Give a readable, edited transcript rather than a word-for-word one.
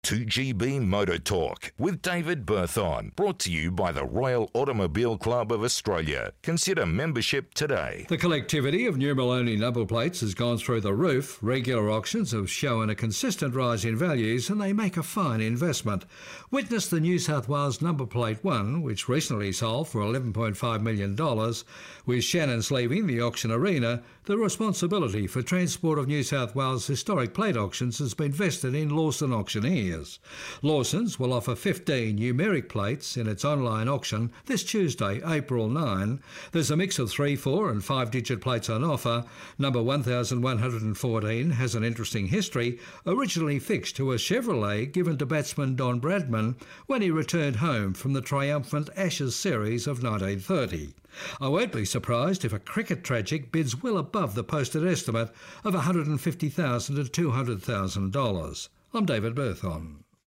2GB Motor Talk with David Berthon. Brought to you by the Royal Automobile Club of Australia. Consider membership today. The collectivity of numeral-only number plates has gone through the roof. Regular auctions have shown a consistent rise in values and they make a fine investment. Witness the New South Wales number plate 1, which recently sold for $11.5 million. With Shannon's leaving the auction arena, the responsibility for transport of New South Wales historic plate auctions has been vested in Lawson Auctioneers. Lawson's will offer 15 numeric plates in its online auction this Tuesday, April 9. There's a mix of 3, 4 and 5-digit plates on offer. Number 1114 has an interesting history, originally fixed to a Chevrolet given to batsman Don Bradman when he returned home from the triumphant Ashes series of 1930. I won't be surprised if a cricket tragic bids well above the posted estimate of $150,000 to $200,000. I'm David Berthon.